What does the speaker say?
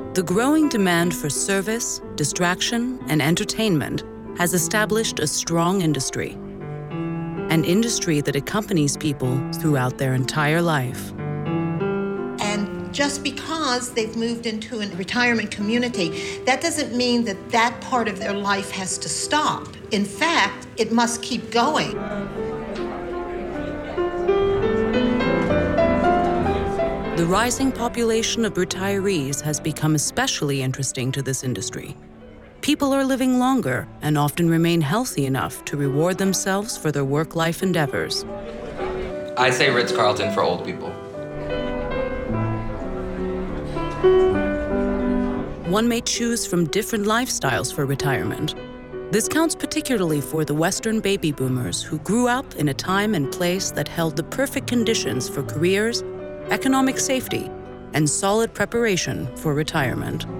The growing demand for service, distraction, and entertainment has established a strong industry, an industry that accompanies people throughout their entire life. And just because they've moved into a retirement community, that doesn't mean that that part of their life has to stop. In fact, it must keep going. The rising population of retirees has become especially interesting to this industry. People are living longer and often remain healthy enough to reward themselves for their work-life endeavors. I say Ritz-Carlton for old people. One may choose from different lifestyles for retirement. This counts particularly for the Western baby boomers who grew up in a time and place that held the perfect conditions for careers, economic safety, and solid preparation for retirement.